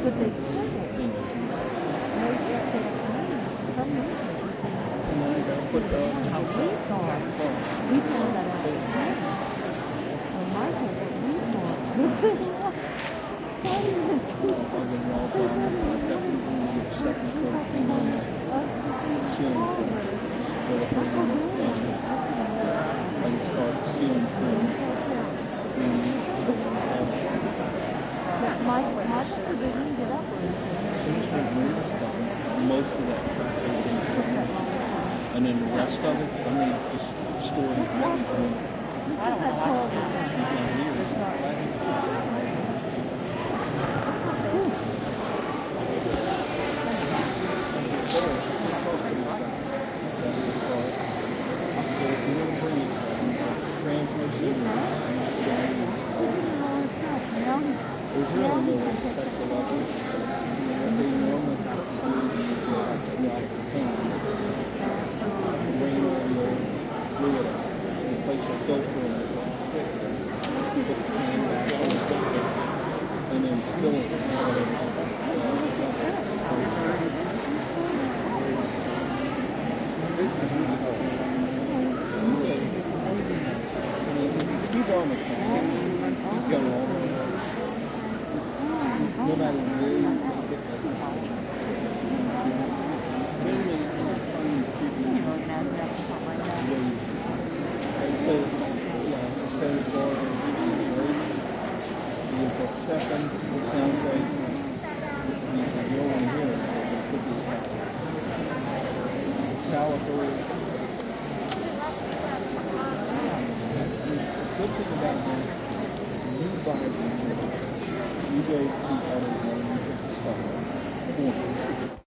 But they sing it. They some reason. And then I gotta put the house We up. thought, we found that out this morning. Well, Michael, what we thought, I've been all time. I definitely need to get a second coat. us to see the Culver. I can start seeing things. But Michael said they didn't get up or anything. Most of that crap has been stolen. And then the rest of it, I mean, just storing everything. This is that Culver. She's not here. There's really no respectful of it. They normally have to do is drop the pan, rain on the fluid out, and place a filter in it, put the pan back on the filter, and then fill it with he's on the can. He's going on. No matter where you take it, so, yeah, so say it's all you put seconds, it sounds like you don't want to hear it, it could be caliper. The good thing about this, you buy it, you go to other